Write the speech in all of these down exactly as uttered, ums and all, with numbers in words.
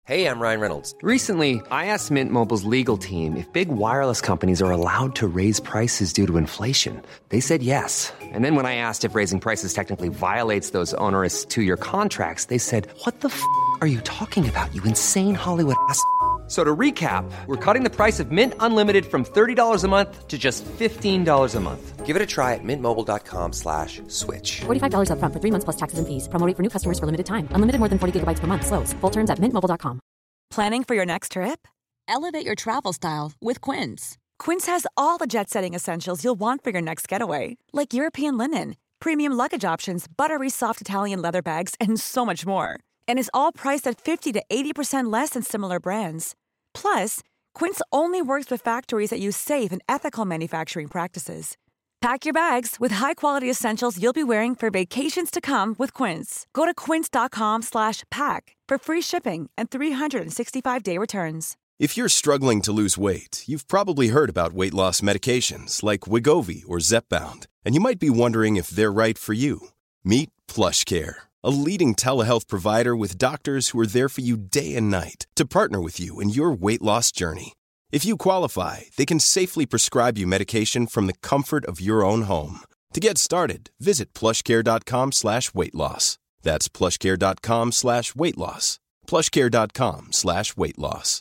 Hey, I'm Ryan Reynolds. Recently, I asked Mint Mobile's legal team if big wireless companies are allowed to raise prices due to inflation. They said yes. And then when I asked if raising prices technically violates those onerous two-year contracts, they said, what the f*** are you talking about, you insane Hollywood ass f- So to recap, we're cutting the price of Mint Unlimited from thirty dollars a month to just fifteen dollars a month. Give it a try at mintmobile.com slash switch. forty-five dollars up front for three months plus taxes and fees. Promo rate for new customers for limited time. Unlimited more than forty gigabytes per month. Slows full terms at mint mobile dot com. Planning for your next trip? Elevate your travel style with Quince. Quince has all the jet-setting essentials you'll want for your next getaway, like European linen, premium luggage options, buttery soft Italian leather bags, and so much more. And is all priced at fifty to eighty percent less than similar brands. Plus, Quince only works with factories that use safe and ethical manufacturing practices. Pack your bags with high-quality essentials you'll be wearing for vacations to come with Quince. Go to quince.com slash pack for free shipping and three sixty-five day returns. If you're struggling to lose weight, you've probably heard about weight loss medications like Wegovy or Zepbound, and you might be wondering if they're right for you. Meet PlushCare, a leading telehealth provider with doctors who are there for you day and night to partner with you in your weight loss journey. If you qualify, they can safely prescribe you medication from the comfort of your own home. To get started, visit plushcare.com slash weight loss. That's plushcare.com slash weight loss. plushcare.com slash weight loss.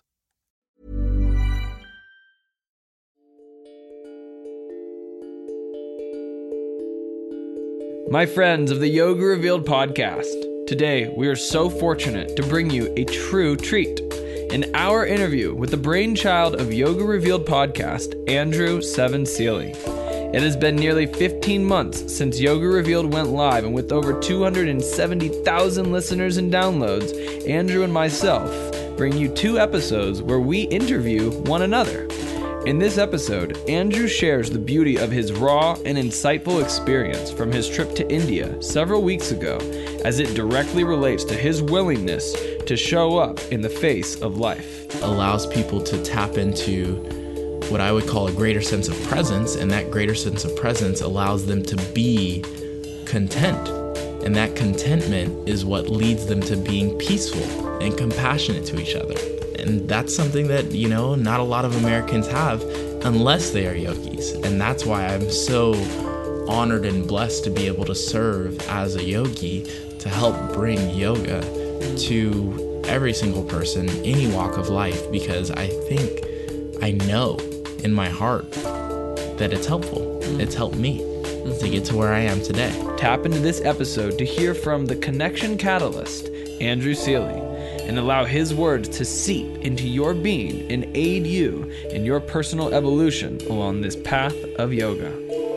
My friends of the Yoga Revealed podcast, today we are so fortunate to bring you a true treat. An hour interview with the brainchild of Yoga Revealed podcast, Andrew Seven Seeley. It has been nearly fifteen months since Yoga Revealed went live, and with over two hundred seventy thousand listeners and downloads, Andrew and myself bring you two episodes where we interview one another. In this episode, Andrew shares the beauty of his raw and insightful experience from his trip to India several weeks ago, as it directly relates to his willingness to show up in the face of life. Allows people to tap into what I would call a greater sense of presence, and that greater sense of presence allows them to be content. And that contentment is what leads them to being peaceful and compassionate to each other. And that's something that, you know, not a lot of Americans have unless they are yogis. And that's why I'm so honored and blessed to be able to serve as a yogi to help bring yoga to every single person, any walk of life, because I think, I know in my heart that it's helpful. It's helped me to get to where I am today. Tap into this episode to hear from the connection catalyst, Andrew Seeley, and allow his words to seep into your being and aid you in your personal evolution along this path of yoga.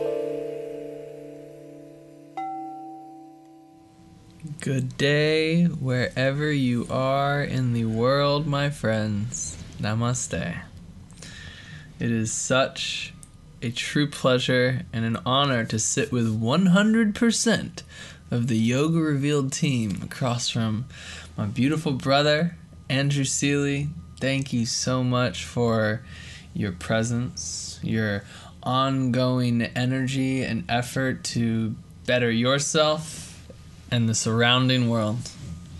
Good day, wherever you are in the world, my friends. Namaste. It is such a true pleasure and an honor to sit with one hundred percent of the Yoga Revealed team across from my beautiful brother, Andrew Seeley. Thank you so much for your presence, your ongoing energy and effort to better yourself and the surrounding world.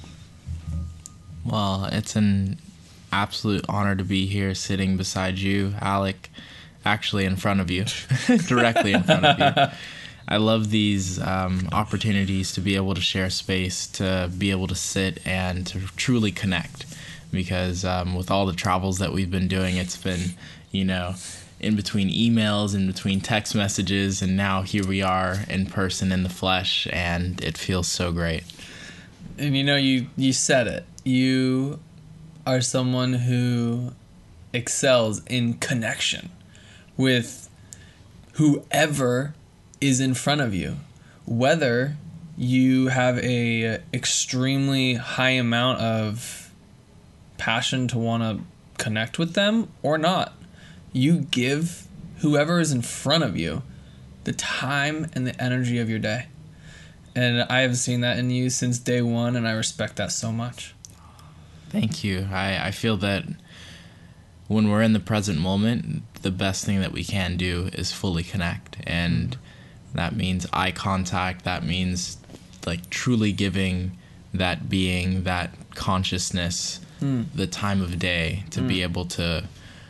Well, it's an absolute honor to be here sitting beside you, Alec, actually in front of you, directly in front of you. I love these um, opportunities to be able to share space, to be able to sit and to truly connect, because um, with all the travels that we've been doing, it's been, you know, in between emails, in between text messages, and now here we are in person, in the flesh, and it feels so great. And you know, you, you said it. You are someone who excels in connection with whoever is in front of you, whether you have a extremely high amount of passion to want to connect with them or not. You give whoever is in front of you the time and the energy of your day. And I have seen that in you since day one, and I respect that so much. Thank you. I, I feel that when we're in the present moment, the best thing that we can do is fully connect. And mm-hmm. that means eye contact. That means like truly giving that being, that consciousness, mm. the time of day to mm. be able to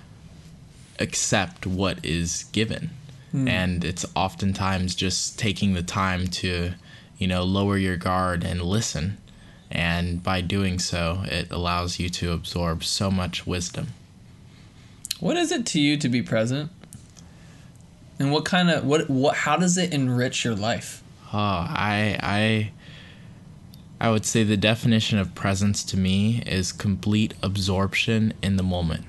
accept what is given. Mm. And it's oftentimes just taking the time to, you know, lower your guard and listen. And by doing so, it allows you to absorb so much wisdom. What is it to you to be present? And what kind of, what, what, how does it enrich your life? Oh, I, I, I would say the definition of presence to me is complete absorption in the moment.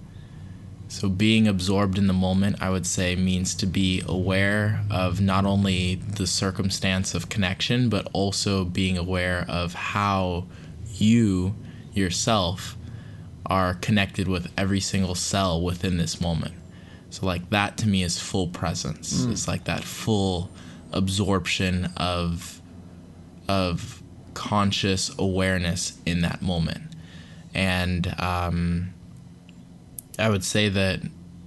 So being absorbed in the moment, I would say, means to be aware of not only the circumstance of connection, but also being aware of how you yourself are connected with every single cell within this moment. So like that to me is full presence. Mm. It's like that full absorption of of conscious awareness in that moment. And um I would say that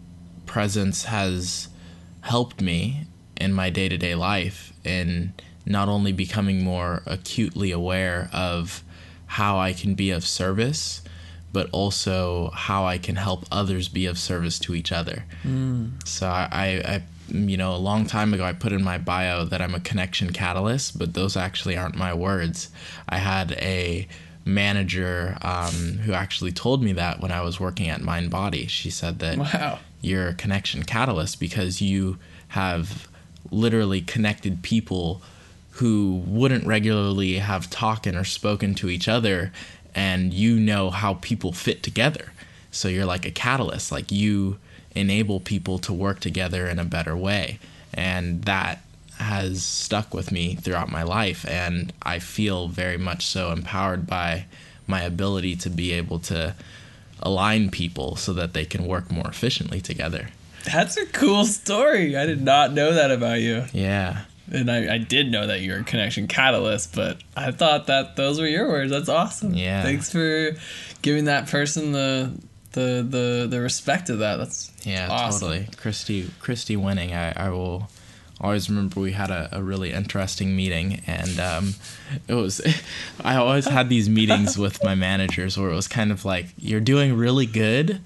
presence has helped me in my day-to-day life in not only becoming more acutely aware of how I can be of service, but also how I can help others be of service to each other. Mm. So I, I, I, you know, a long time ago, I put in my bio that I'm a connection catalyst, but those actually aren't my words. I had a manager um, who actually told me that when I was working at Mind Body. She said that wow. You're a connection catalyst because you have literally connected people who wouldn't regularly have talked or spoken to each other, and you know how people fit together. So you're like a catalyst, like you enable people to work together in a better way. And that has stuck with me throughout my life, and I feel very much so empowered by my ability to be able to align people so that they can work more efficiently together. That's a cool story. I did not know that about you. Yeah. And I, I did know that you're a connection catalyst, but I thought that those were your words. That's awesome. Yeah. Thanks for giving that person the the the, the respect of that. That's yeah, awesome. Totally. Christy Christy winning. I, I will always remember we had a, a really interesting meeting, and um, it was I always had these meetings with my managers where it was kind of like, you're doing really good,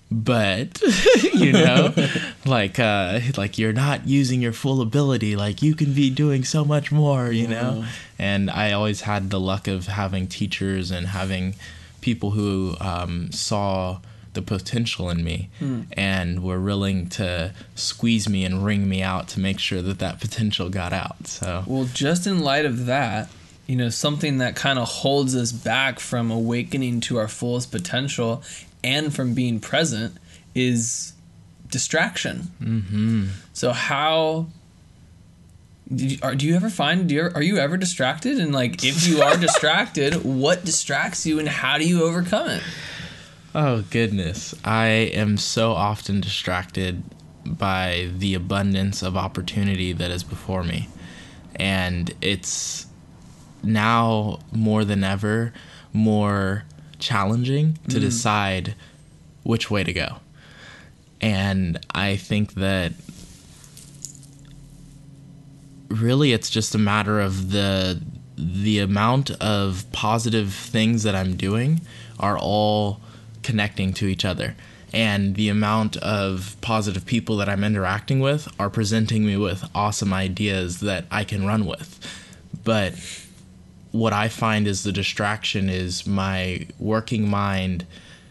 but you know, like uh, like you're not using your full ability. Like you can be doing so much more, you know. Mm. And I always had the luck of having teachers and having people who um, saw the potential in me mm. and were willing to squeeze me and wring me out to make sure that that potential got out. So, well, just in light of that, you know, something that kind of holds us back from awakening to our fullest potential and from being present is distraction. Mm-hmm. So how do you, are, do you ever find, do you ever, are you ever distracted? And like, if you are distracted, what distracts you and how do you overcome it? Oh, goodness. I am so often distracted by the abundance of opportunity that is before me. And it's now more than ever more challenging to mm. decide which way to go. And I think that really it's just a matter of the the amount of positive things that I'm doing are all connecting to each other, and the amount of positive people that I'm interacting with are presenting me with awesome ideas that I can run with. But what I find is the distraction is my working mind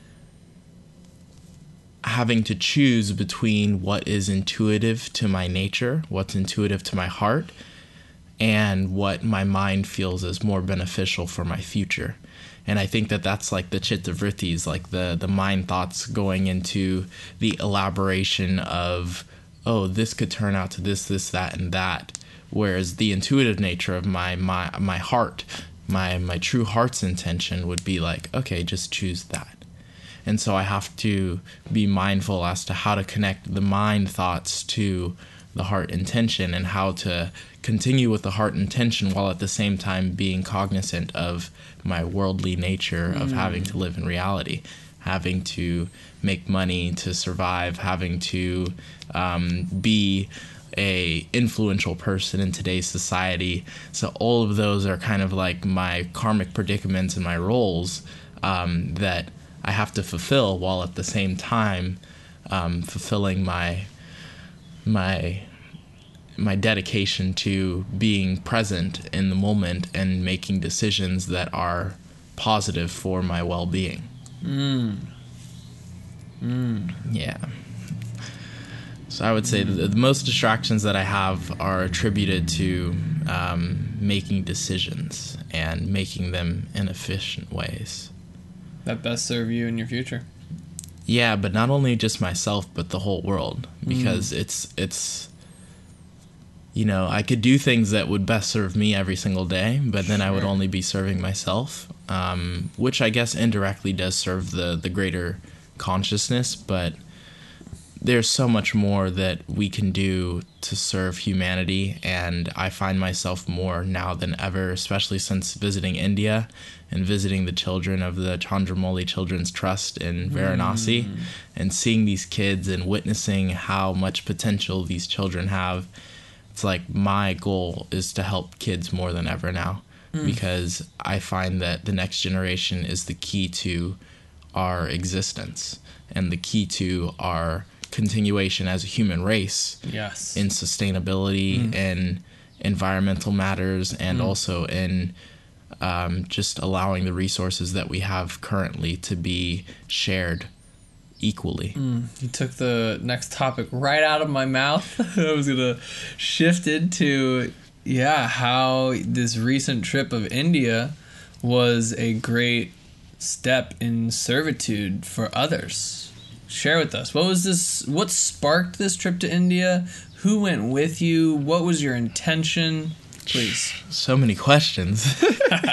having to choose between what is intuitive to my nature, what's intuitive to my heart, and what my mind feels is more beneficial for my future. And I think that that's like the chitta vrittis, like the, the mind thoughts going into the elaboration of, oh, this could turn out to this, this, that, and that. Whereas the intuitive nature of my my, my heart, my, my true heart's intention would be like, okay, just choose that. And so I have to be mindful as to how to connect the mind thoughts to the heart intention and how to continue with the heart intention while at the same time being cognizant of my worldly nature of mm. having to live in reality, having to make money to survive, having to um, be a influential person in today's society. So all of those are kind of like my karmic predicaments and my roles um, that I have to fulfill, while at the same time um, fulfilling my my my dedication to being present in the moment and making decisions that are positive for my well-being. Mm. Mm. Yeah. So I would say the, the most distractions that I have are attributed to um, making decisions and making them in efficient ways. That best serve you in your future. Yeah, but not only just myself, but the whole world. Because mm. it's, it's, you know, I could do things that would best serve me every single day, but then sure. I would only be serving myself, um, which I guess indirectly does serve the, the greater consciousness, but there's so much more that we can do to serve humanity, and I find myself more now than ever, especially since visiting India and visiting the children of the Chandramouli Children's Trust in Varanasi, mm. and seeing these kids and witnessing how much potential these children have. It's like my goal is to help kids more than ever now, mm. because I find that the next generation is the key to our existence and the key to our continuation as a human race. Yes. In sustainability, mm. in environmental matters, and mm. also in um, just allowing the resources that we have currently to be shared equally. Mm. You took the next topic right out of my mouth. I was going to shift into, yeah, how this recent trip of India was a great step in servitude for others. Share with us. What was this? What sparked this trip to India? Who went with you? What was your intention? Please. So many questions.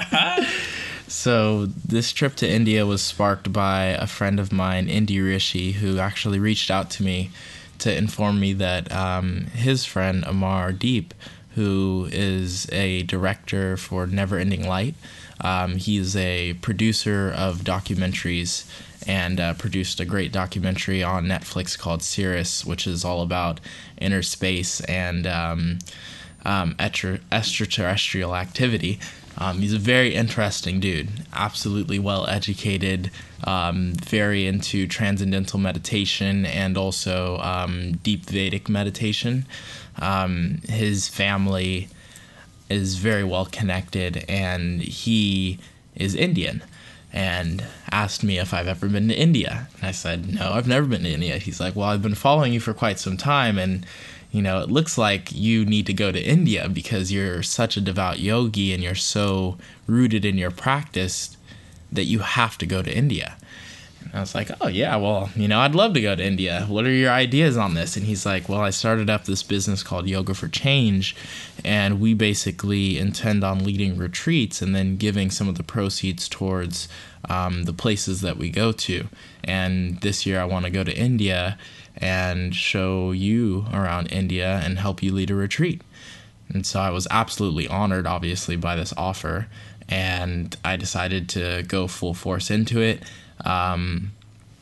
So this trip to India was sparked by a friend of mine, Indy Rishi, who actually reached out to me to inform me that um, his friend, Amar Deep, who is a director for Never Ending Light, um, he's a producer of documentaries and uh, produced a great documentary on Netflix called Cirrus, which is all about inner space and um, um, extra- extraterrestrial activity. Um, he's a very interesting dude, absolutely well-educated, um, very into transcendental meditation and also um, deep Vedic meditation. Um, his family is very well-connected, and he is Indian, and asked me if I've ever been to India. And I said, no, I've never been to India. He's like, well, I've been following you for quite some time, and you know, it looks like you need to go to India because you're such a devout yogi and you're so rooted in your practice that you have to go to India. And I was like, oh, yeah, well, you know, I'd love to go to India. What are your ideas on this? And he's like, well, I started up this business called Yoga for Change, and we basically intend on leading retreats and then giving some of the proceeds towards um, the places that we go to. And this year I want to go to India and show you around India and help you lead a retreat. And so I was absolutely honored, obviously, by this offer, and I decided to go full force into it. Um,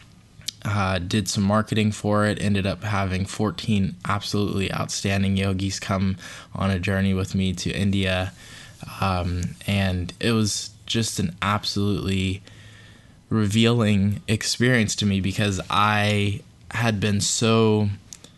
uh, did some marketing for it, ended up having fourteen absolutely outstanding yogis come on a journey with me to India, um, and it was just an absolutely revealing experience to me because I had been so,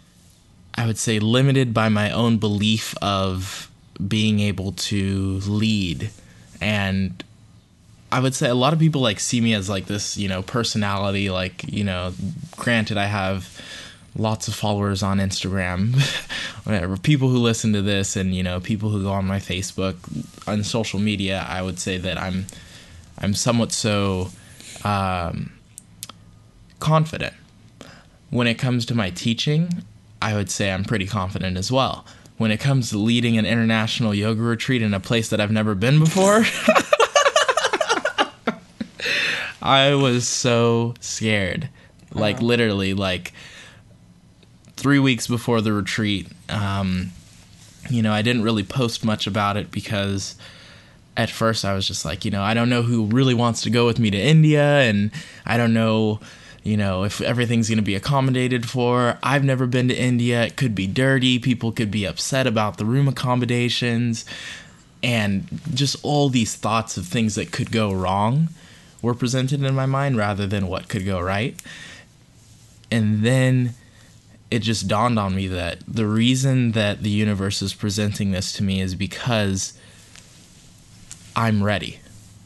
I would say, limited by my own belief of being able to lead. And I would say a lot of people like see me as like this, you know, personality, like, you know, granted I have lots of followers on Instagram, whatever, people who listen to this and, you know, people who go on my Facebook, on social media, I would say that I'm, I'm somewhat so um, confident. When it comes to my teaching, I would say I'm pretty confident as well. When it comes to leading an international yoga retreat in a place that I've never been before, I was so scared. Like, uh-huh. literally, like, three weeks before the retreat, um, you know, I didn't really post much about it because at first I was just like, you know, I don't know who really wants to go with me to India, and I don't know, you know, if everything's going to be accommodated for. I've never been to India. It could be dirty. People could be upset about the room accommodations, and just all these thoughts of things that could go wrong were presented in my mind rather than what could go right. And then it just dawned on me that the reason that the universe is presenting this to me is because I'm ready.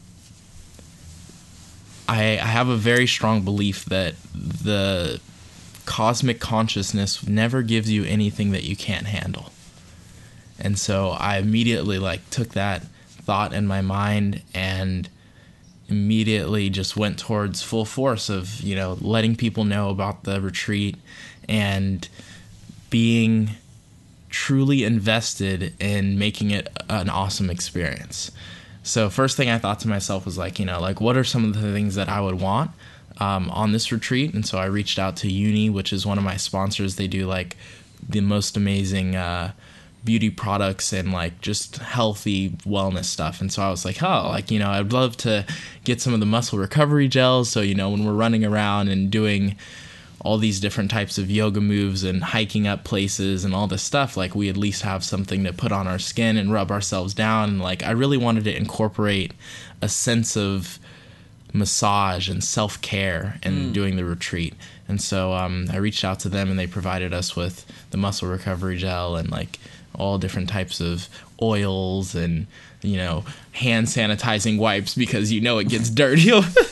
I, I have a very strong belief that the cosmic consciousness never gives you anything that you can't handle. And so I immediately like took that thought in my mind and immediately just went towards full force of, you know, letting people know about the retreat and being truly invested in making it an awesome experience. So first thing I thought to myself was like, you know, like what are some of the things that I would want um, on this retreat? And so I reached out to Uni, which is one of my sponsors. They do like the most amazing uh, beauty products and like just healthy wellness stuff. And so I was like, oh, like, you know, I'd love to get some of the muscle recovery gels. So, you know, when we're running around and doing all these different types of yoga moves and hiking up places and all this stuff, like we at least have something to put on our skin and rub ourselves down. And like I really wanted to incorporate a sense of massage and self-care in mm. doing the retreat. And so um, I reached out to them and they provided us with the muscle recovery gel and like all different types of oils and, you know, hand sanitizing wipes because you know it gets dirty.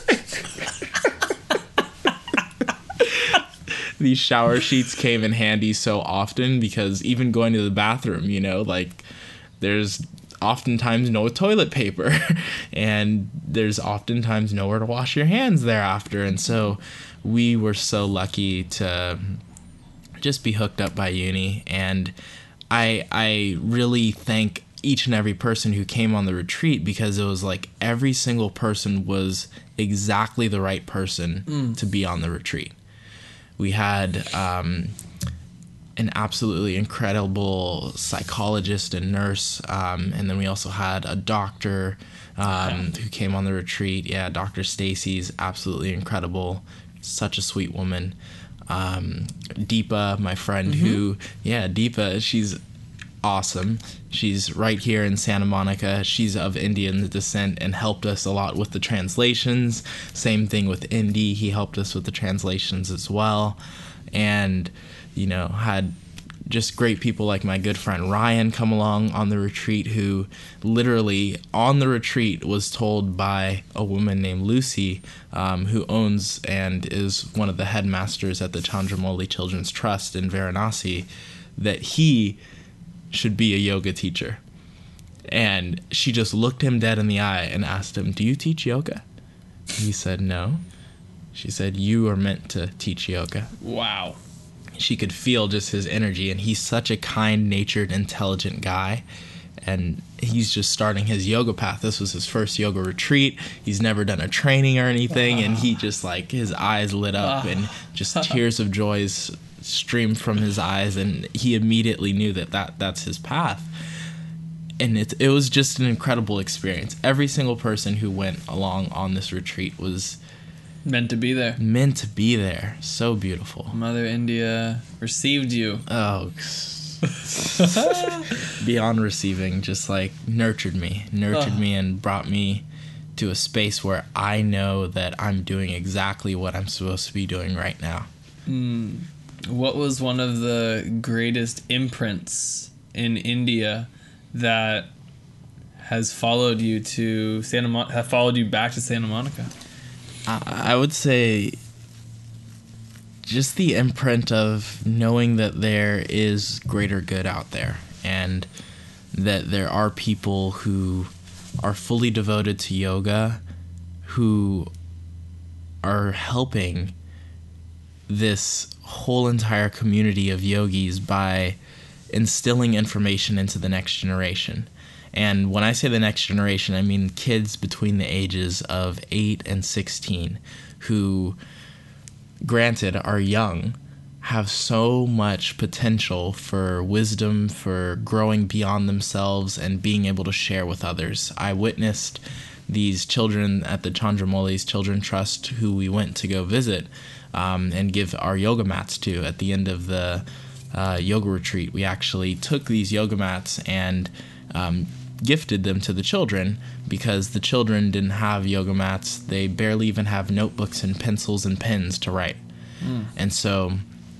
These shower sheets came in handy so often because even going to the bathroom, you know, like there's oftentimes no toilet paper and there's oftentimes nowhere to wash your hands thereafter. And so we were so lucky to just be hooked up by Uni. And I I really thank each and every person who came on the retreat because it was like every single person was exactly the right person mm. to be on the retreat. We had um, an absolutely incredible psychologist and nurse, um, and then we also had a doctor um, who came on the retreat. Yeah, Doctor Stacy's absolutely incredible, such a sweet woman. Um, Deepa, my friend, mm-hmm. who, yeah, Deepa, she's awesome. She's right here in Santa Monica. She's of Indian descent and helped us a lot with the translations. Same thing with Indy. He helped us with the translations as well. And, you know, had just great people like my good friend Ryan come along on the retreat, who literally on the retreat was told by a woman named Lucy, um, who owns and is one of the headmasters at the Chandramouli Children's Trust in Varanasi, that he should be a yoga teacher. And she just looked him dead in the eye and asked him, "Do you teach yoga?" He said, "No." She said, "You are meant to teach yoga." Wow. She could feel just his energy, and he's such a kind-natured, intelligent guy. And he's just starting his yoga path. This was his first yoga retreat. He's never done a training or anything, and he just like his eyes lit up and just tears of joy streamed from his eyes, and he immediately knew that, that that's his path. And it it was just an incredible experience. Every single person who went along on this retreat was meant to be there. Meant to be there. So beautiful. Mother India received you. Oh, beyond receiving, just like nurtured me, nurtured oh. me and brought me to a space where I know that I'm doing exactly what I'm supposed to be doing right now. Mm. What was one of the greatest imprints in India that has followed you to Santa Mon- have followed you back to Santa Monica? I would say just the imprint of knowing that there is greater good out there, and that there are people who are fully devoted to yoga, who are helping this whole entire community of yogis by instilling information into the next generation. And when I say the next generation, I mean kids between the ages of eight and sixteen who, granted, are young, have so much potential for wisdom, for growing beyond themselves and being able to share with others. I witnessed these children at the Chandramouli's Children Trust, who we went to go visit um, and give our yoga mats to at the end of the uh, yoga retreat. We actually took these yoga mats and um, gifted them to the children because the children didn't have yoga mats. They barely even have notebooks and pencils and pens to write. Mm. And so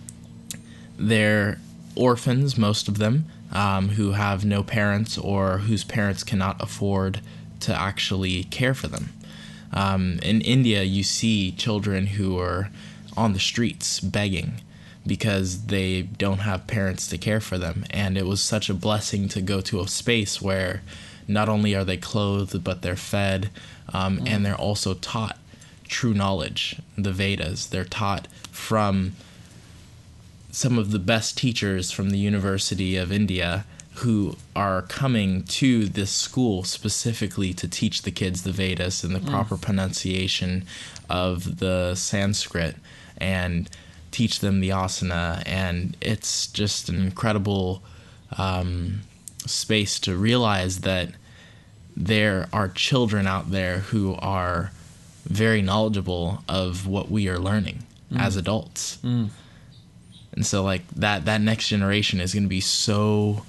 they're orphans, most of them, um, who have no parents or whose parents cannot afford to actually care for them. Um, in India, you see children who are on the streets begging because they don't have parents to care for them. And it was such a blessing to go to a space where not only are they clothed, but they're fed, um, mm. and they're also taught true knowledge, the Vedas. They're taught from some of the best teachers from the University of India who are coming to this school specifically to teach the kids the Vedas and the mm. proper pronunciation of the Sanskrit and teach them the asana. And it's just an incredible um, space to realize that there are children out there who are very knowledgeable of what we are learning mm. as adults. Mm. And so like that, that next generation is going to be so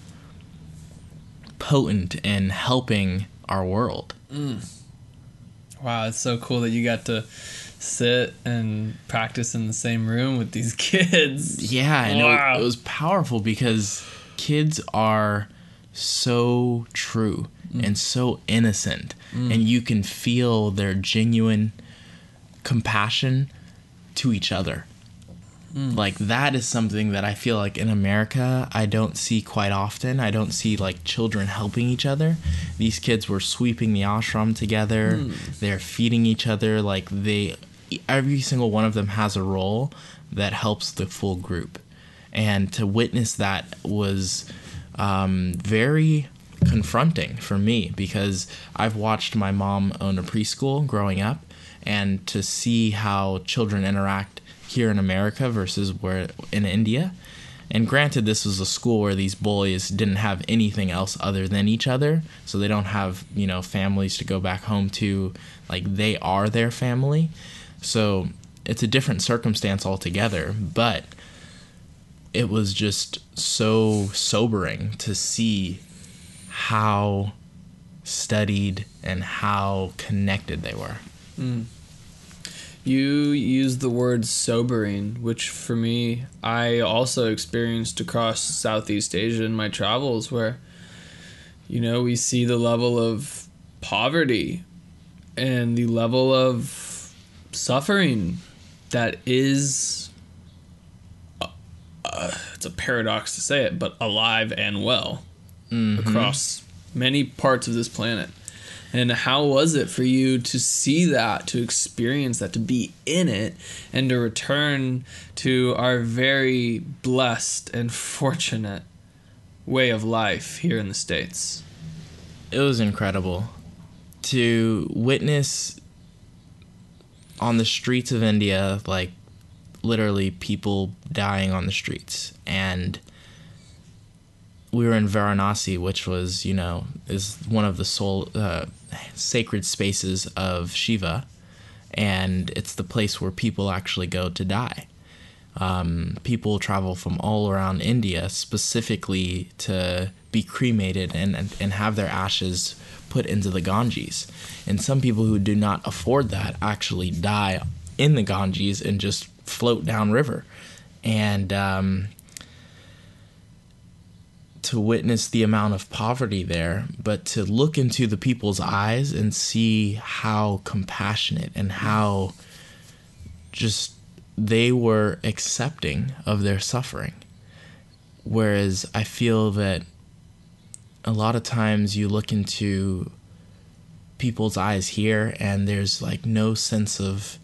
potent in helping our world. Mm. Wow, it's so cool that you got to sit and practice in the same room with these kids. Yeah, and wow. it, it was powerful because kids are so true mm. and so innocent, mm. and you can feel their genuine compassion to each other. Mm. Like that is something that I feel like in America I don't see quite often. I don't see like children helping each other. These kids were sweeping the ashram together. Mm. They're feeding each other. Like they, every single one of them has a role that helps the full group. And to witness that was um, very confronting for me because I've watched my mom own a preschool growing up, and to see how children interact here in America versus where in India. And granted, this was a school where these boys didn't have anything else other than each other, so they don't have, you know, families to go back home to. Like, they are their family. So it's a different circumstance altogether, but it was just so sobering to see how studied and how connected they were. Mm. You used the word sobering, which for me, I also experienced across Southeast Asia in my travels, where, you know, we see the level of poverty and the level of suffering that is, uh, uh, it's a paradox to say it, but alive and well mm-hmm. across many parts of this planet. And how was it for you to see that, to experience that, to be in it, and to return to our very blessed and fortunate way of life here in the States? It was incredible to witness on the streets of India, like literally people dying on the streets. And we were in Varanasi, which was, you know, is one of the soul, uh, sacred spaces of Shiva, and it's the place where people actually go to die. Um, people travel from all around India specifically to be cremated and, and, and have their ashes put into the Ganges. And some people who do not afford that actually die in the Ganges and just float downriver. And um to witness the amount of poverty there, but to look into the people's eyes and see how compassionate and how just they were accepting of their suffering. Whereas I feel that a lot of times you look into people's eyes here and there's like no sense of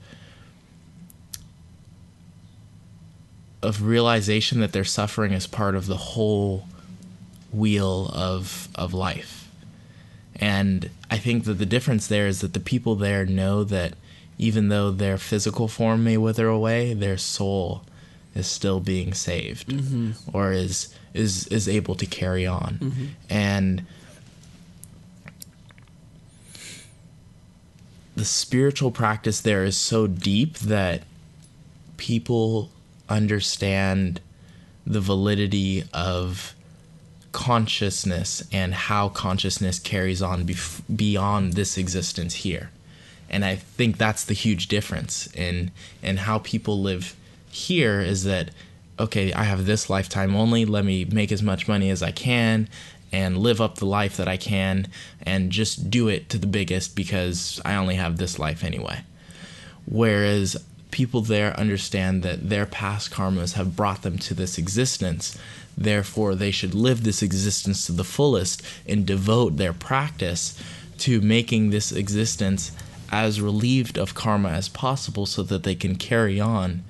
of realization that their suffering is part of the whole wheel of of life. And I think that the difference there is that the people there know that even though their physical form may wither away, their soul is still being saved mm-hmm. or is is is able to carry on. Mm-hmm. And the spiritual practice there is so deep that people understand the validity of consciousness and how consciousness carries on bef- beyond this existence here. And I think that's the huge difference in in how people live here, is that, okay, I have this lifetime only, let me make as much money as I can and live up the life that I can and just do it to the biggest because I only have this life anyway. Whereas people there understand that their past karmas have brought them to this existence. Therefore, they should live this existence to the fullest and devote their practice to making this existence as relieved of karma as possible so that they can carry on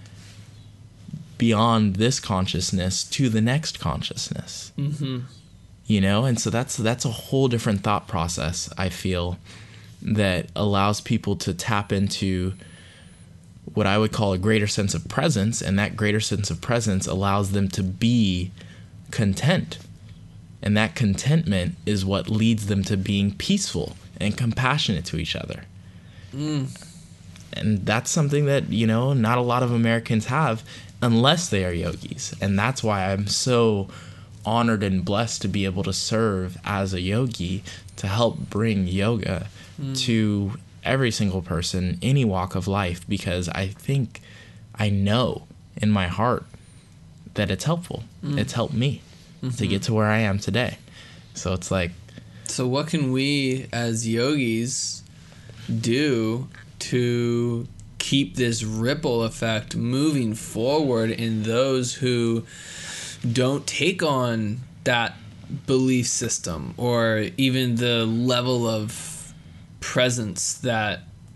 beyond this consciousness to the next consciousness. Mm-hmm. You know, and so that's that's a whole different thought process, I feel, that allows people to tap into what I would call a greater sense of presence, and that greater sense of presence allows them to be content. And that contentment is what leads them to being peaceful and compassionate to each other. Mm. And that's something that, you know, not a lot of Americans have unless they are yogis. And that's why I'm so honored and blessed to be able to serve as a yogi to help bring yoga mm. to every single person, any walk of life, because I think I know in my heart that it's helpful. Mm. It's helped me mm-hmm. to get to where I am today. So it's like... So what can we as yogis do to keep this ripple effect moving forward in those who don't take on that belief system or even the level of presence that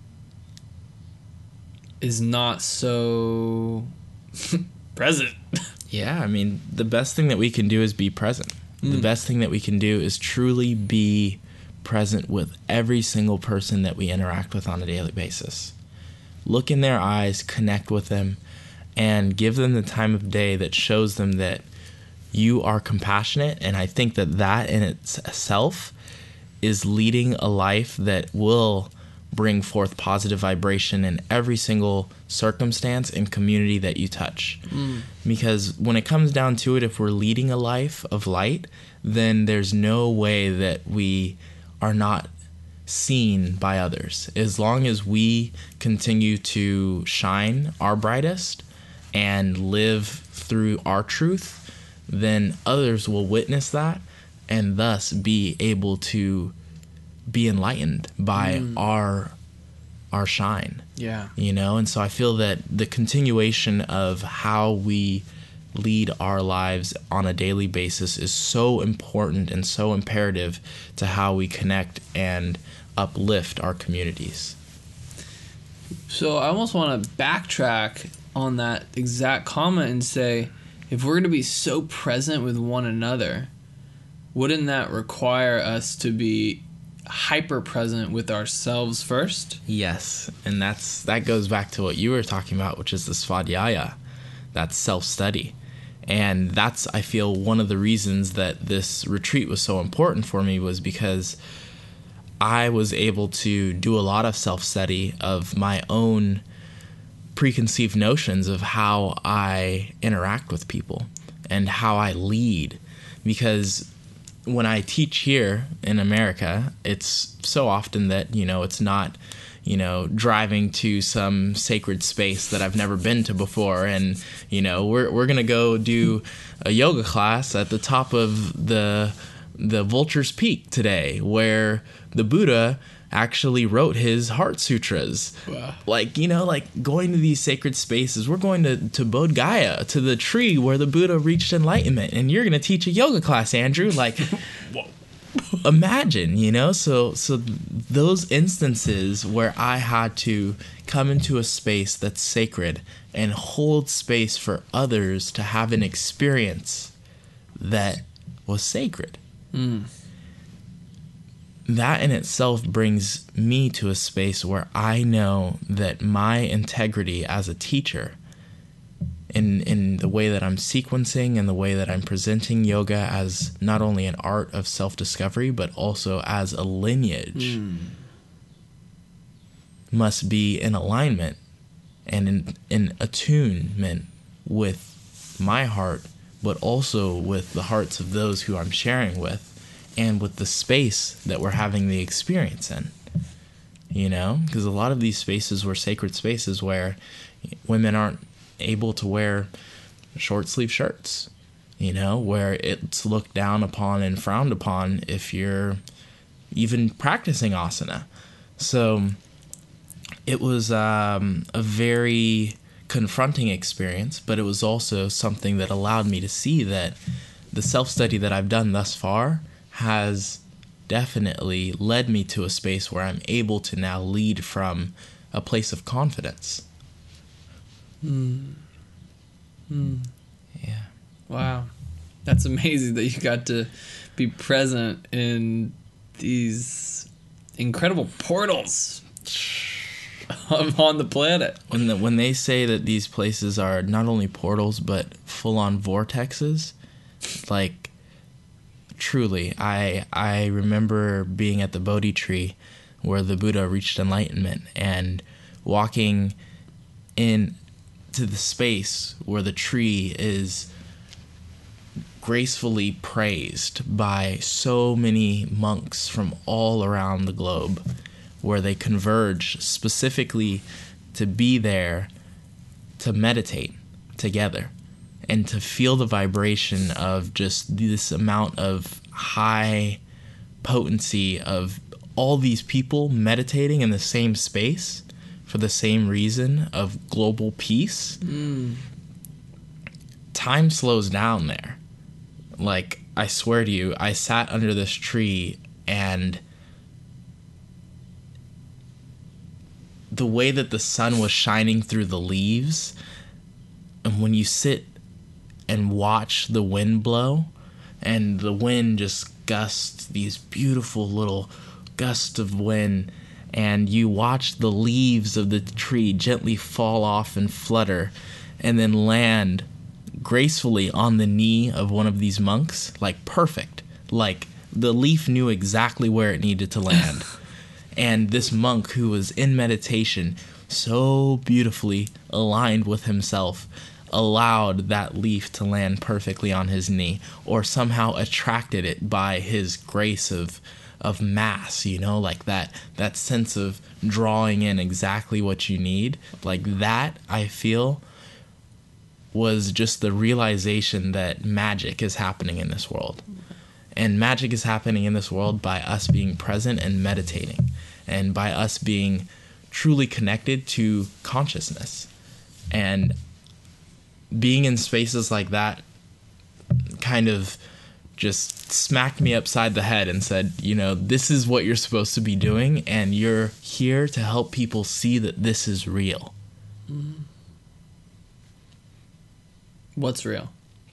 is not so present? Yeah, I mean, the best thing that we can do is be present. Mm. The best thing that we can do is truly be present with every single person that we interact with on a daily basis. Look in their eyes, connect with them, and give them the time of day that shows them that you are compassionate. And I think that that in itself is leading a life that will bring forth positive vibration in every single circumstance and community that you touch. Mm. Because when it comes down to it, if we're leading a life of light, then there's no way that we are not seen by others. As long as we continue to shine our brightest and live through our truth, then others will witness that and thus be able to be enlightened by mm. our our shine. Yeah. You know, and so I feel that the continuation of how we lead our lives on a daily basis is so important and so imperative to how we connect and uplift our communities. So I almost want to backtrack on that exact comment and say, if we're going to be so present with one another, wouldn't that require us to be hyper present with ourselves first? Yes, and that's that goes back to what you were talking about, which is the svadhyaya, that's self-study. And that's, I feel, one of the reasons that this retreat was so important for me, was because I was able to do a lot of self-study of my own preconceived notions of how I interact with people and how I lead. Because when I teach here in America, it's so often that, you know, it's not, you know, driving to some sacred space that I've never been to before. And, you know, we're we're going to go do a yoga class at the top of the the Vulture's Peak today, where the Buddha actually wrote his Heart Sutras. Wow. Like, you know, like going to these sacred spaces. We're going to, to Bodh Gaya, to the tree where the Buddha reached enlightenment. And you're going to teach a yoga class, Andrew. Like, whoa. Imagine, you know? So, so those instances where I had to come into a space that's sacred and hold space for others to have an experience that was sacred. Mm. That in itself brings me to a space where I know that my integrity as a teacher, in in the way that I'm sequencing and the way that I'm presenting yoga as not only an art of self-discovery, but also as a lineage, mm. must be in alignment and in, in attunement with my heart but also with the hearts of those who I'm sharing with, and with the space that we're having the experience in. You know, because a lot of these spaces were sacred spaces where women aren't able to wear short sleeve shirts, you know, where it's looked down upon and frowned upon if you're even practicing asana. So it was um, a very confronting experience, but it was also something that allowed me to see that the self-study that I've done thus far has definitely led me to a space where I'm able to now lead from a place of confidence. Mm. Mm. Yeah. Wow. That's amazing that you got to be present in these incredible portals on the planet. When the, when they say that these places are not only portals but full-on vortexes, like, truly, I I remember being at the Bodhi tree where the Buddha reached enlightenment, and walking in to the space where the tree is gracefully praised by so many monks from all around the globe, where they converge specifically to be there to meditate together and to feel the vibration of just this amount of high potency of all these people meditating in the same space for the same reason of global peace. Mm. Time slows down there. Like, I swear to you, I sat under this tree, and the way that the sun was shining through the leaves, and when you sit and watch the wind blow, and the wind just gusts, these beautiful little gusts of wind, and you watch the leaves of the tree gently fall off and flutter, and then land gracefully on the knee of one of these monks, like perfect. Like, the leaf knew exactly where it needed to land. And this monk, who was in meditation, so beautifully aligned with himself, allowed that leaf to land perfectly on his knee, or somehow attracted it by his grace of of mass, you know, like that that sense of drawing in exactly what you need. Like that, I feel, was just the realization that magic is happening in this world. And magic is happening in this world by us being present and meditating, and by us being truly connected to consciousness. And being in spaces like that kind of just smacked me upside the head and said, you know, this is what you're supposed to be doing, and you're here to help people see that this is real. Mm. What's real?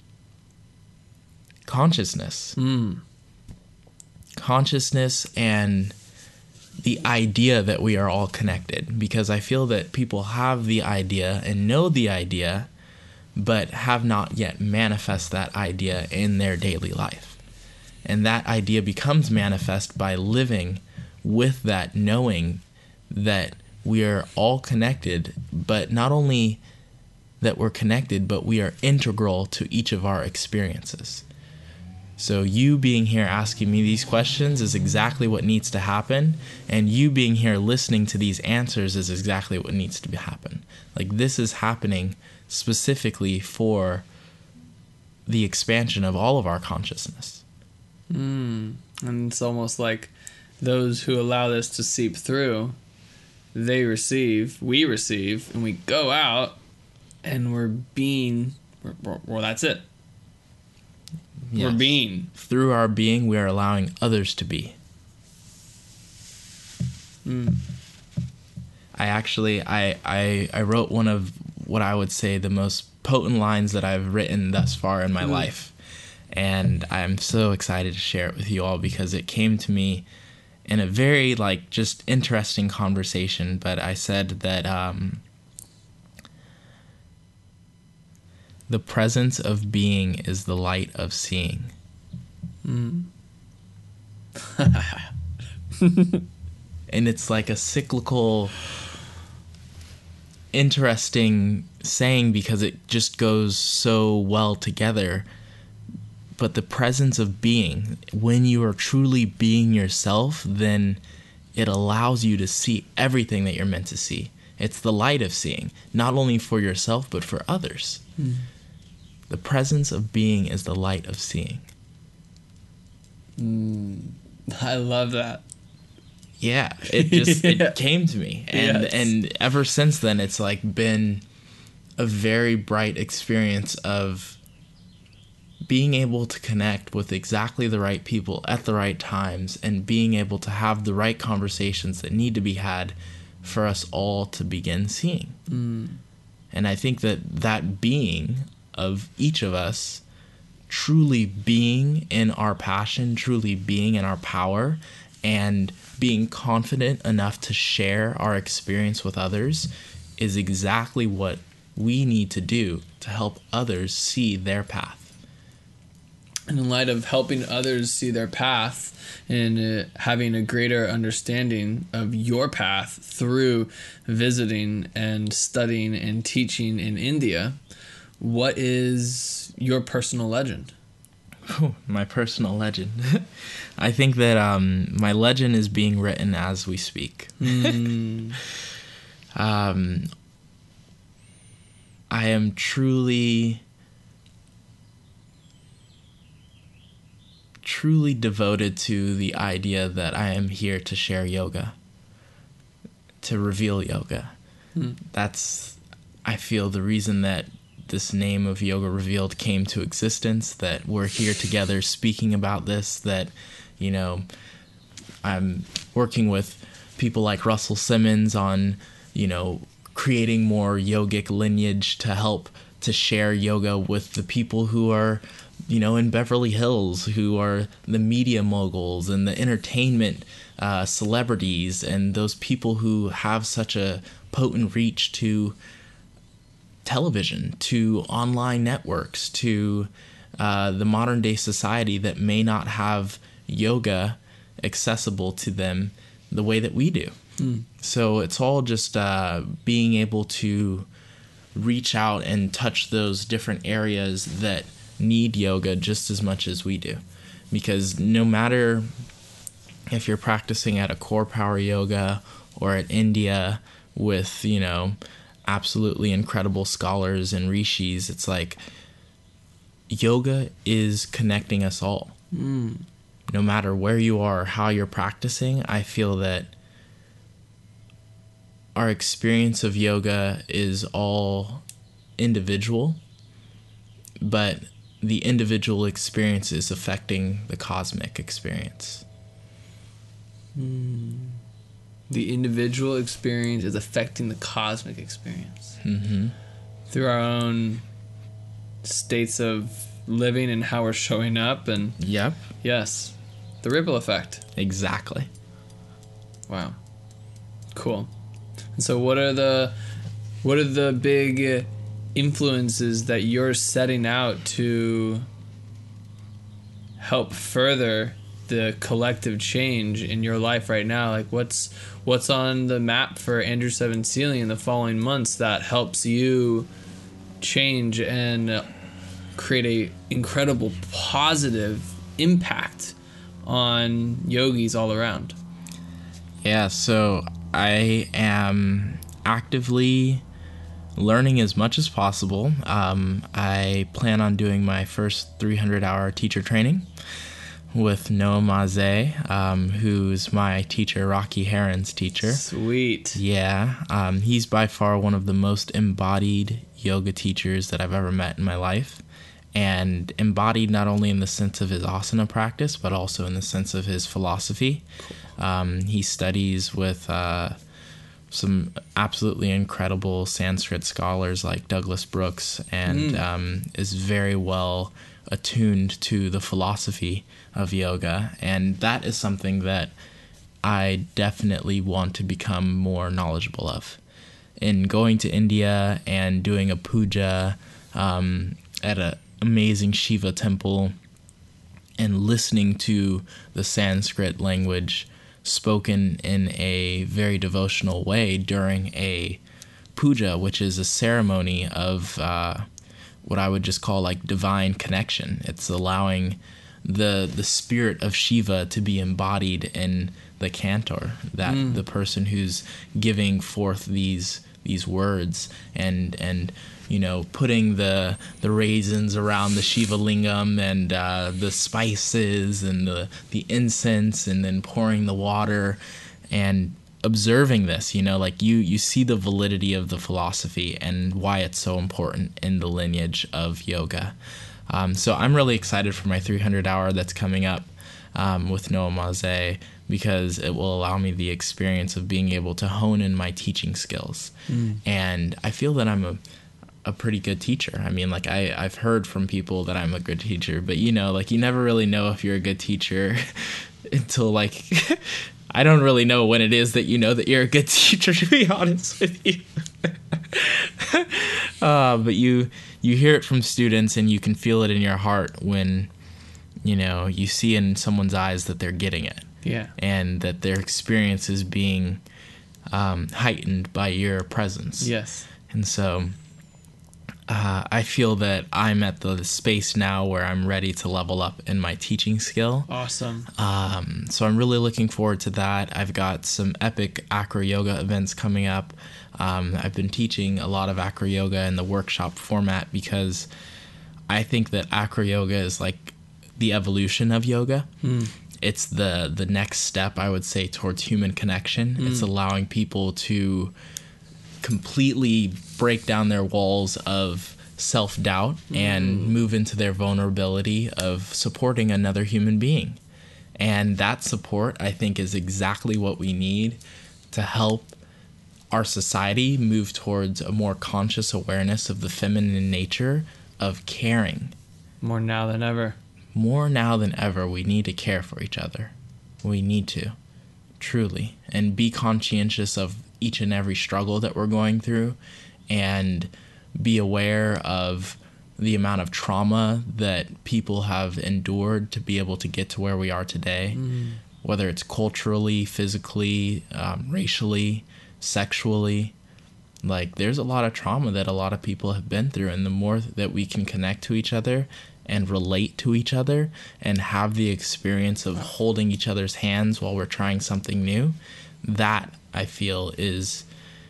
Consciousness. Mm. Consciousness and the idea that we are all connected, because I feel that people have the idea and know the idea, but have not yet manifest that idea in their daily life. And that idea becomes manifest by living with that knowing that we are all connected, but not only that we're connected, but we are integral to each of our experiences. So you being here asking me these questions is exactly what needs to happen, and you being here listening to these answers is exactly what needs to happen. Like, this is happening specifically for the expansion of all of our consciousness. Mm. And it's almost like those who allow this to seep through, they receive, we receive, and we go out, and we're being, we're, we're, well, that's it. Yes. We're being. Through our being, we are allowing others to be. Mm. I actually, I, I, I wrote one of what I would say the most potent lines that I've written thus far in my mm. life. And I'm so excited to share it with you all, because it came to me in a very, like, just interesting conversation. But I said that um, the presence of being is the light of seeing. Mm. And it's like a cyclical, interesting saying, because it just goes so well together. but the presence of being, when you are truly being yourself, then it allows you to see everything that you're meant to see. It's the light of seeing, not only for yourself, but for others. Mm. The presence of being is the light of seeing. Mm, I love that. Yeah, it just yeah. it came to me. And yes. and ever since then, it's like been a very bright experience of being able to connect with exactly the right people at the right times and being able to have the right conversations that need to be had for us all to begin seeing. Mm. And I think that that being of each of us, truly being in our passion, truly being in our power, and being confident enough to share our experience with others is exactly what we need to do to help others see their path. And in light of helping others see their path and uh, having a greater understanding of your path through visiting and studying and teaching in India, what is your personal legend? Oh, my personal legend. I think that um, my legend is being written as we speak. Mm. um, I am truly, truly devoted to the idea that I am here to share yoga, to reveal yoga. Mm. That's, I feel, the reason that this name of Yoga Revealed came to existence, that we're here together speaking about this, that, you know, I'm working with people like Russell Simmons on, you know, creating more yogic lineage to help to share yoga with the people who are, you know, in Beverly Hills, who are the media moguls and the entertainment uh, celebrities and those people who have such a potent reach to television, to online networks, to uh, the modern day society that may not have yoga accessible to them the way that we do. Mm. So it's all just uh, being able to reach out and touch those different areas that need yoga just as much as we do. Because no matter if you're practicing at a Core Power Yoga or at India with, you know, absolutely incredible scholars and rishis, it's like yoga is connecting us all. Mm. No matter where you are, how you're practicing, I feel that our experience of yoga is all individual, but the individual experience is affecting the cosmic experience. Mm. The individual experience is affecting the cosmic experience. Mm-hmm. Through our own states of living and how we're showing up. And yep. Yes. The ripple effect. Exactly. Wow. Cool. And so what are the what are the big influences that you're setting out to help further the collective change in your life right now? Like what's what's on the map for Andrew Seven Sealing in the following months that helps you change and create a incredible positive impact on yogis all around? Yeah, so I am actively learning as much as possible. Um, I plan on doing my first three hundred hour teacher training with Noah Maze, um, who's my teacher, Rocky Heron's teacher. Sweet. Yeah. Um, he's by far one of the most embodied yoga teachers that I've ever met in my life. And embodied not only in the sense of his asana practice, but also in the sense of his philosophy. Cool. Um, he studies with uh, some absolutely incredible Sanskrit scholars like Douglas Brooks, and mm. um, is very well attuned to the philosophy of yoga, and that is something that I definitely want to become more knowledgeable of. In going to India and doing a puja um, at an amazing Shiva temple and listening to the Sanskrit language spoken in a very devotional way during a puja, which is a ceremony of uh, what I would just call like divine connection. It's allowing the the spirit of Shiva to be embodied in the cantor, that mm. the person who's giving forth these these words and and you know putting the the raisins around the Shiva lingam and uh, the spices and the the incense, and then pouring the water and observing this. You know, like you you see the validity of the philosophy and why it's so important in the lineage of yoga. Um, so I'm really excited for my three hundred hour that's coming up um, with Noah Maze, because it will allow me the experience of being able to hone in my teaching skills. Mm. And I feel that I'm a, a pretty good teacher. I mean, like I, I've heard from people that I'm a good teacher, but you know, like you never really know if you're a good teacher until like, I don't really know when it is that you know that you're a good teacher, to be honest with you. uh, but you, you hear it from students and you can feel it in your heart when, you know, you see in someone's eyes that they're getting it. Yeah. And that their experience is being um, heightened by your presence. Yes. And so uh, I feel that I'm at the space now where I'm ready to level up in my teaching skill. Awesome. Um, so I'm really looking forward to that. I've got some epic acro yoga events coming up. Um, I've been teaching a lot of acro yoga in the workshop format because I think that acro yoga is like the evolution of yoga. Mm. It's the the next step, I would say, towards human connection. Mm. It's allowing people to completely break down their walls of self-doubt mm. and move into their vulnerability of supporting another human being. And that support, I think, is exactly what we need to help our society move towards a more conscious awareness of the feminine nature of caring. More now than ever. More now than ever, we need to care for each other. We need to, truly, and be conscientious of each and every struggle that we're going through, and be aware of the amount of trauma that people have endured to be able to get to where we are today, mm. whether it's culturally, physically, um, racially, sexually. Like, there's a lot of trauma that a lot of people have been through, and the more that we can connect to each other and relate to each other and have the experience of holding each other's hands while we're trying something new, that I feel is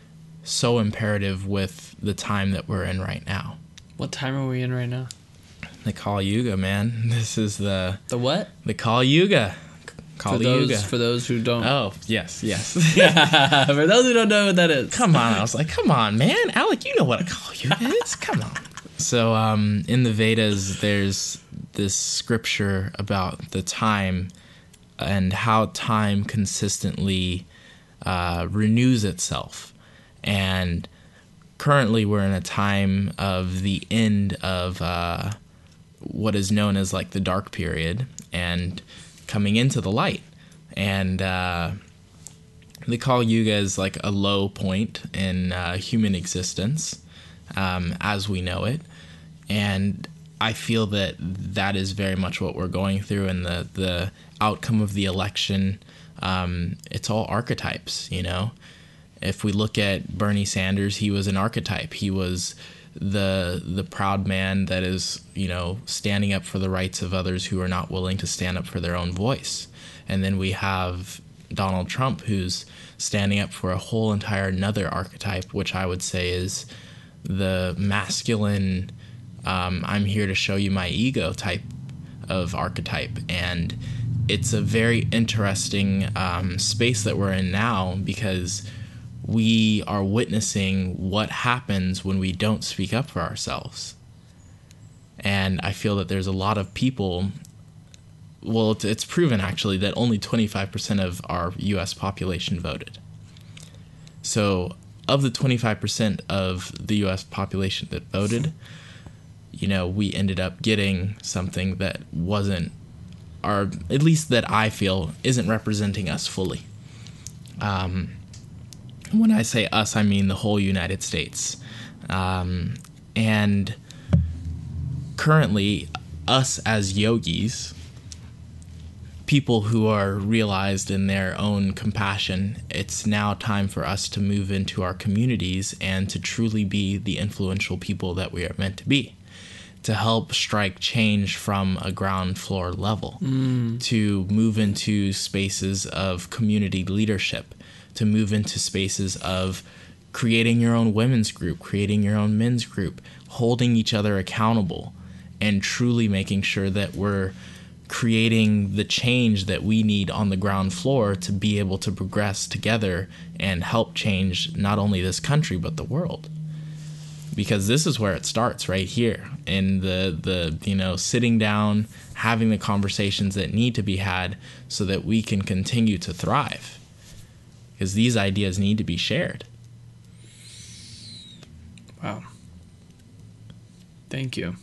so imperative with the time that we're in right now. What time are we in right now? The Kali Yuga, man. This is the... The what? The Kali Yuga. Kali for those, Yuga. For those who don't... Oh, yes, yes. Yeah, for those who don't know what that is. Come on. I was like, come on, man. Alec, you know what a Kali Yuga is. Come on. So um, in the Vedas, there's this scripture about the time and how time consistently uh, renews itself. And currently we're in a time of the end of uh, what is known as like the dark period and coming into the light. And uh, the Kali Yuga is like a low point in uh, human existence um, as we know it. And I feel that that is very much what we're going through, and the, the outcome of the election, um, it's all archetypes, you know? If we look at Bernie Sanders, he was an archetype. He was the the proud man that is, you know, standing up for the rights of others who are not willing to stand up for their own voice. And then we have Donald Trump, who's standing up for a whole entire another archetype, which I would say is the masculine, um, I'm here to show you my ego type of archetype. And it's a very interesting um, space that we're in now, because we are witnessing what happens when we don't speak up for ourselves. And I feel that there's a lot of people, well, it's, it's proven actually that only twenty-five percent of our U S population voted. So of the twenty-five percent of the U S population that voted, you know, we ended up getting something that wasn't, or at least that I feel isn't representing us fully. Um, when I say us, I mean the whole United States. Um, and currently, us as yogis, people who are realized in their own compassion, it's now time for us to move into our communities and to truly be the influential people that we are meant to be. to help strike change from a ground floor level, mm. to move into spaces of community leadership, to move into spaces of creating your own women's group, creating your own men's group, holding each other accountable, and truly making sure that we're creating the change that we need on the ground floor to be able to progress together and help change not only this country, but the world. Because this is where it starts, right here, in the, the you know, sitting down, having the conversations that need to be had so that we can continue to thrive. Because these ideas need to be shared. Wow. Thank you.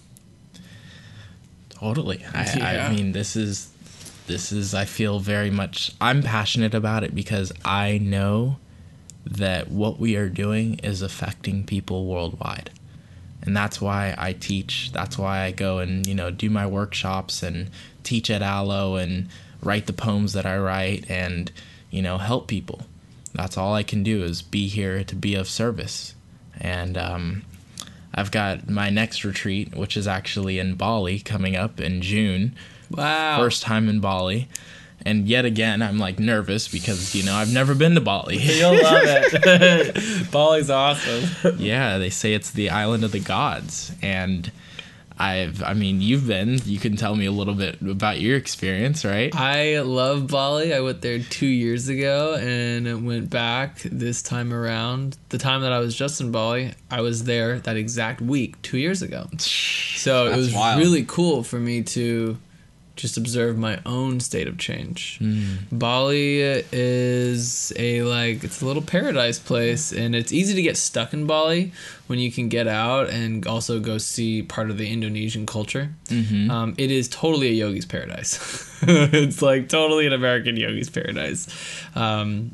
Totally. I, Yeah. I mean, this is, this is, I feel very much, I'm passionate about it because I know that what we are doing is affecting people worldwide. And that's why I teach. That's why I go and, you know, do my workshops and teach at Allo and write the poems that I write and, you know, help people. That's all I can do is be here to be of service. And um, I've got my next retreat, which is actually in Bali coming up in June. Wow. First time in Bali. And yet again, I'm like nervous because, you know, I've never been to Bali. You'll love it. Bali's awesome. Yeah, they say it's the island of the gods. And I've, I mean, you've been, you can tell me a little bit about your experience, right? I love Bali. I went there two years ago and went back this time around. The time that I was just in Bali, I was there that exact week two years ago. So That's it was wild. really cool for me to just observe my own state of change. Mm. Bali is a like it's a little paradise place, and it's easy to get stuck in Bali when you can get out and also go see part of the Indonesian culture. Mm-hmm. Um, it is totally a yogi's paradise. It's like totally an American yogi's paradise. Um,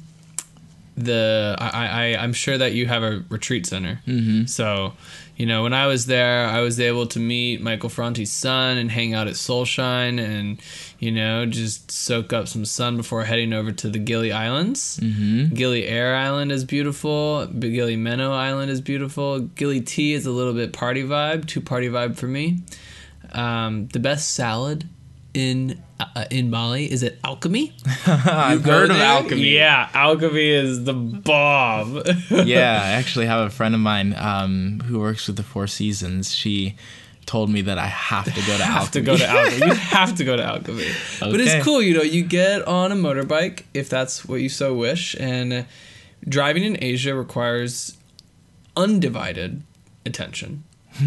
the I, I I'm sure that you have a retreat center, Mm-hmm. so. You know, when I was there, I was able to meet Michael Franti's son and hang out at Soulshine and, you know, just soak up some sun before heading over to the Gili Islands. Mm-hmm. Gili Air Island is beautiful. Gili Meno Island is beautiful. Gili T is a little bit party vibe, too party vibe for me. Um, the best salad in uh, in Bali is at Alchemy. I've go heard of there? Alchemy. Yeah, Alchemy is the bomb. Yeah, I actually have a friend of mine um, who works with the Four Seasons. She told me that I have to go to have Alchemy. to go to Alchemy. You have to go to Alchemy. But it's Okay. cool, you know, you get on a motorbike if that's what you so wish, and uh, driving in Asia requires undivided attention.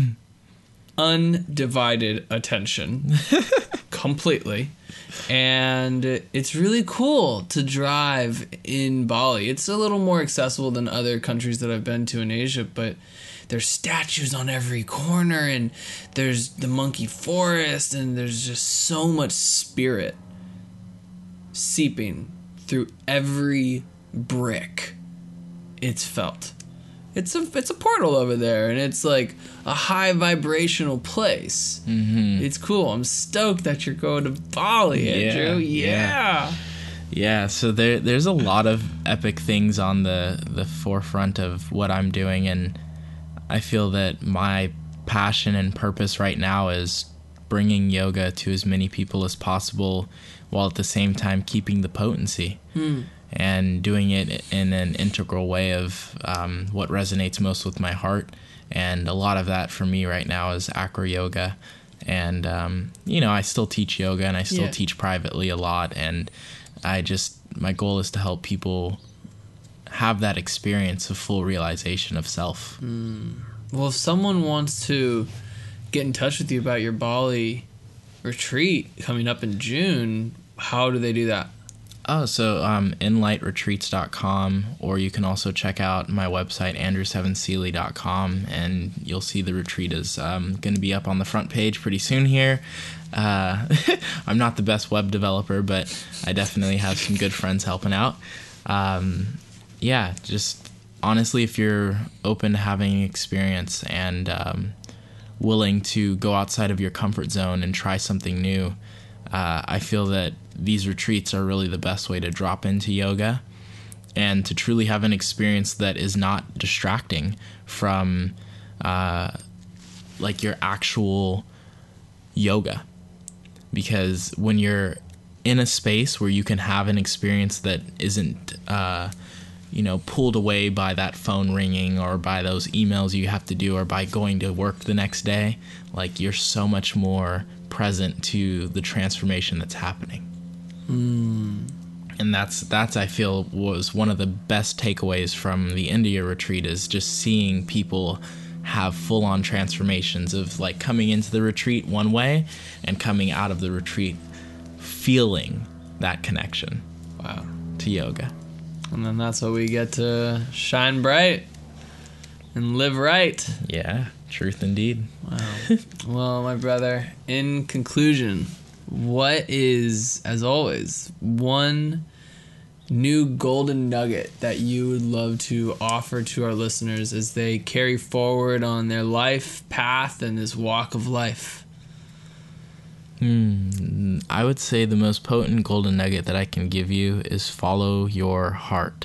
Undivided attention. Completely. And it's really cool to drive in Bali. It's a little more accessible than other countries that I've been to in Asia, but there's statues on every corner, and there's the monkey forest, and there's just so much spirit seeping through every brick it's felt. It's a it's a portal over there, and it's like a high vibrational place. Mm-hmm. It's cool. I'm stoked that you're going to Bali, Andrew. Yeah, Yeah. yeah. Yeah, so there there's a lot of epic things on the, the forefront of what I'm doing, and I feel that my passion and purpose right now is bringing yoga to as many people as possible while at the same time keeping the potency. Hmm. And doing it in an integral way of um, what resonates most with my heart. And a lot of that for me right now is acro yoga. And, um, you know, I still teach yoga and I still Yeah. teach privately a lot. And I just, my goal is to help people have that experience of full realization of self. Mm. Well, if someone wants to get in touch with you about your Bali retreat coming up in June, how do they do that? Oh, so um, inlight retreats dot com, or you can also check out my website, andrew seven seeley dot com, and you'll see the retreat is um, going to be up on the front page pretty soon here. Uh, I'm not the best web developer, but I definitely have some good friends helping out. Um, yeah, just honestly, if you're open to having an experience and um, willing to go outside of your comfort zone and try something new, uh, I feel that these retreats are really the best way to drop into yoga and to truly have an experience that is not distracting from uh, like your actual yoga. Because when you're in a space where you can have an experience that isn't, uh, you know, pulled away by that phone ringing or by those emails you have to do or by going to work the next day, like you're so much more present to the transformation that's happening. Mm. And that's, that's, I feel, was one of the best takeaways from the India retreat, is just seeing people have full-on transformations of like coming into the retreat one way and coming out of the retreat feeling that connection. Wow. To yoga. And then that's what we get to shine bright and live right. Yeah, truth indeed. Wow. Well, my brother, in conclusion, what is, as always, one new golden nugget that you would love to offer to our listeners as they carry forward on their life path and this walk of life? Hmm. I would say the most potent golden nugget that I can give you is follow your heart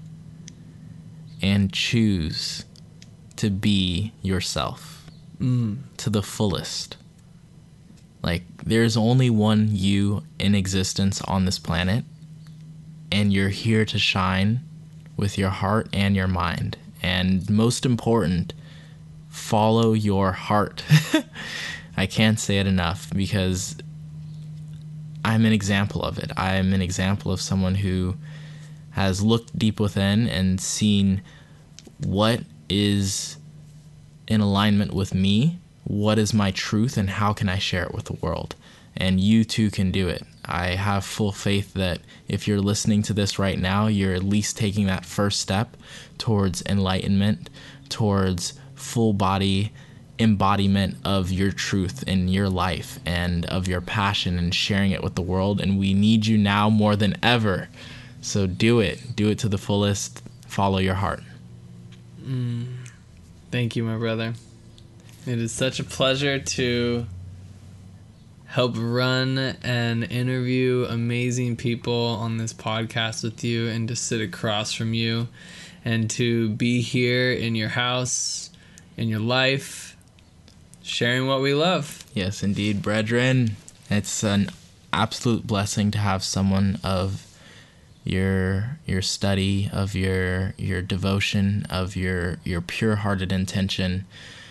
and choose to be yourself mm. to the fullest. Like, there's only one you in existence on this planet, and you're here to shine with your heart and your mind. And most important, follow your heart. I can't say it enough, because I'm an example of it. I'm an example of someone who has looked deep within and seen what is in alignment with me, what is my truth, and how can I share it with the world. And you too can do it. I have full faith that if you're listening to this right now, you're at least taking that first step towards enlightenment, towards full body embodiment of your truth in your life and of your passion and sharing it with the world. And we need you now more than ever. So do it. Do it to the fullest. Follow your heart. Mm. Thank you, my brother. It is such a pleasure to help run and interview amazing people on this podcast with you, and to sit across from you, and to be here in your house, in your life, sharing what we love. Yes, indeed, brethren. It's an absolute blessing to have someone of your your study, of your your devotion, of your your pure-hearted intention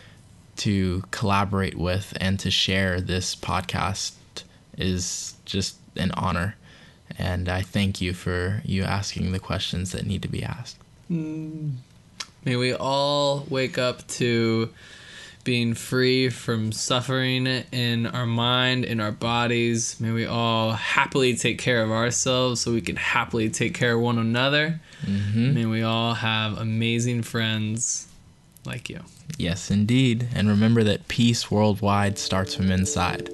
to collaborate with and to share this podcast is just an honor. And I thank you for you asking the questions that need to be asked. Mm. May we all wake up to being free from suffering in our mind, in our bodies. May we all happily take care of ourselves so we can happily take care of one another. Mm-hmm. May we all have amazing friends like you. Yes, indeed. And remember that peace worldwide starts from inside.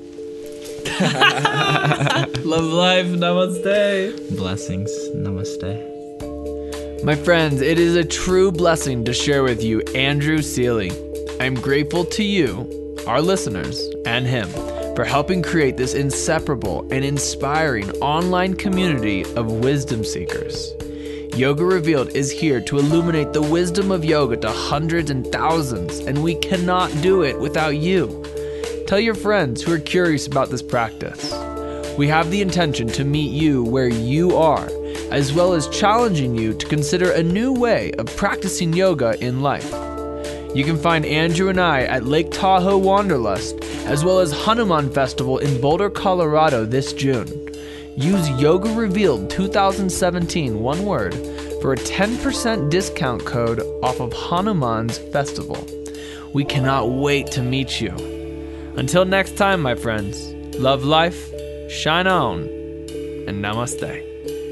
Love life. Namaste. Blessings. Namaste. My friends, it is a true blessing to share with you Andrew Seeley. I'm grateful to you, our listeners, and him for helping create this inseparable and inspiring online community of wisdom seekers. Yoga Revealed is here to illuminate the wisdom of yoga to hundreds and thousands, and we cannot do it without you. Tell your friends who are curious about this practice. We have the intention to meet you where you are, as well as challenging you to consider a new way of practicing yoga in life. You can find Andrew and I at Lake Tahoe Wanderlust, as well as Hanuman Festival in Boulder, Colorado this June. Use Yoga Revealed twenty seventeen, one word, for a ten percent discount code off of Hanuman's festival. We cannot wait to meet you. Until next time, my friends, love life, shine on, and namaste.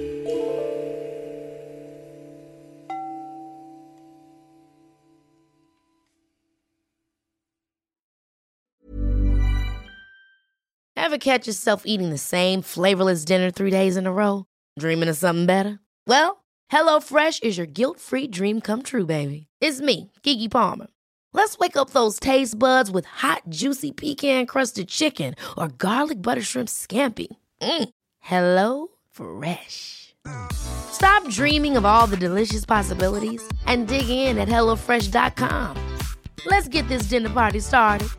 Ever catch yourself eating the same flavorless dinner three days in a row? Dreaming of something better? Well, HelloFresh is your guilt-free dream come true, baby. It's me, Keke Palmer. Let's wake up those taste buds with hot, juicy pecan-crusted chicken or garlic butter shrimp scampi. Mm. Hello Fresh. Stop dreaming of all the delicious possibilities and dig in at hello fresh dot com. Let's get this dinner party started.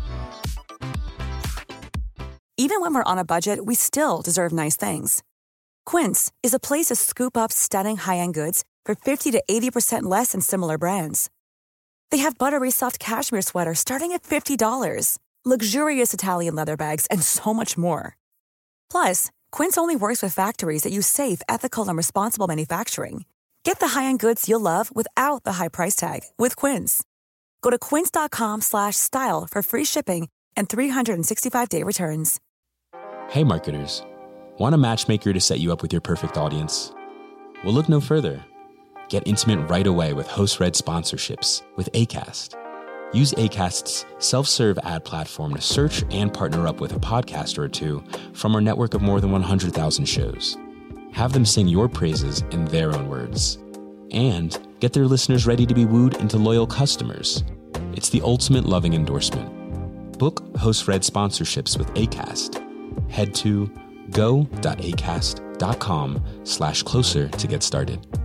Even when we're on a budget, we still deserve nice things. Quince is a place to scoop up stunning high-end goods for fifty to eighty percent less than similar brands. They have buttery soft cashmere sweaters starting at fifty dollars, luxurious Italian leather bags, and so much more. Plus, Quince only works with factories that use safe, ethical, and responsible manufacturing. Get the high-end goods you'll love without the high price tag with Quince. Go to quince.com slash style for free shipping and three sixty-five day returns. Hey marketers, want a matchmaker to set you up with your perfect audience? Well, look no further. Get intimate right away with host-read sponsorships with Acast. Use Acast's self-serve ad platform to search and partner up with a podcaster or two from our network of more than one hundred thousand shows. Have them sing your praises in their own words. And get their listeners ready to be wooed into loyal customers. It's the ultimate loving endorsement. Book host-read sponsorships with Acast. Head to go.acast.com slash closer to get started.